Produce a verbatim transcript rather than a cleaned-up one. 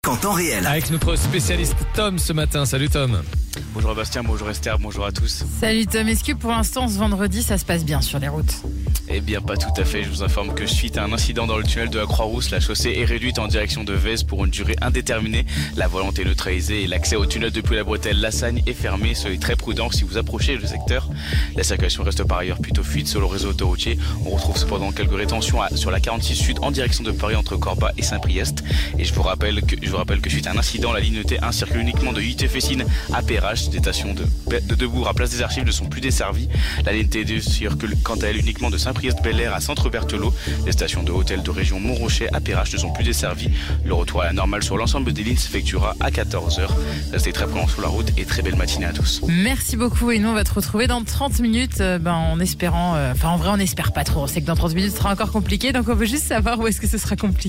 qu'en temps réel. Avec notre spécialiste Tom ce matin. Salut Tom. Bonjour Bastien, bonjour Esther, bonjour à tous. Salut Tom, est-ce que pour l'instant ce vendredi ça se passe bien sur les routes ? Eh bien pas tout à fait, je vous informe que suite à un incident dans le tunnel de la Croix-Rousse, la chaussée est réduite en direction de Vèze pour une durée indéterminée. La volante est neutralisée et l'accès au tunnel depuis la bretelle Lassagne est fermé. Soyez très prudents si vous approchez le secteur. La circulation reste par ailleurs plutôt fluide sur le réseau autoroutier. On retrouve cependant quelques rétentions à, sur la quarante-six Sud en direction de Paris entre Corba et Saint-Priest. Et je vous rappelle que, je vous rappelle que suite à un incident, la ligne T un circule uniquement de Huit-Fessines à Perrache. Des stations de, de Debourg à Place des Archives ne sont plus desservies. La ligne T deux circule quant à elle uniquement de Saint-Priest-Bel-Air à Centre-Berthelot. Les stations de hôtel de région Montrocher à Perrache ne sont plus desservies. Le retour à la normale sur l'ensemble des lignes s'effectuera à quatorze heures. Restez très prudents sur la route et très belle matinée à tous. Merci beaucoup et nous on va te retrouver dans trente minutes euh, ben, en espérant, enfin euh, en vrai on n'espère pas trop, on sait que dans trente minutes ce sera encore compliqué donc on veut juste savoir où est-ce que ce sera compliqué.